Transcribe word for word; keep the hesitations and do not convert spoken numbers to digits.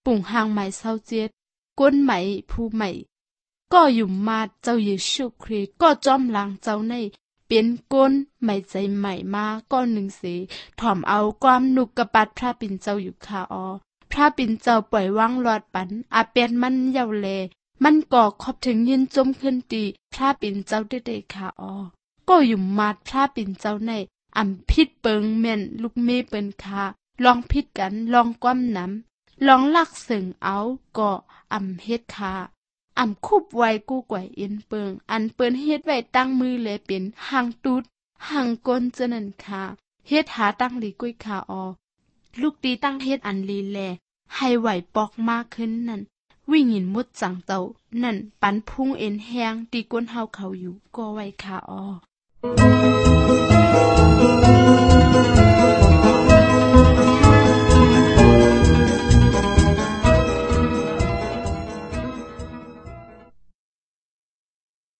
ปุ่งหางใหม่เศร้าเจ็ดก้นใหม่ผู้ใหม่ก็อยู่มาเจ้าเยซูคริสต์ก็จอมหลังเจ้าในเป็นก้นใหม่ใจใหม่มาก้อนหนึ่งเสถ่อมเอาความนุกกระปัดพระปิ่นเจ้าอยู่คาออพระปิ่นเจ้าปล่อยวางหลอดปันอาเปียนมันเยาแลมันก่อขอบถึงยินจมขึ้นตีพระปิ่นเจ้าได้ได้คาออก็อยู่มาพระปิ่นเจ้าในอ่ำพิษเปิงแม่นลูกเมเปิ้นคาลองพิษกันลองก้มน้ำลองลักเสึงเอาก็อ่ำเฮ็ดคาอ่ำคุบไว้กู้กว่าเอ็นเปิงอันเปิ้นเฮ็ดไว้ตั้งมือเลยเป็นหางตูดหางก้นจะนั่นคาเฮ็ดหาตั้งหลีกุ้ยคาออลูกตีตั้งเฮ็ดอันลีแลให้ไหวปอกมากขึ้นนั่นวิ่งหินมุดจังเต่านั่นปันพุ่งเอ็นแห้งตีก้นเฮาเขาอยู่ก็ไว้คาออ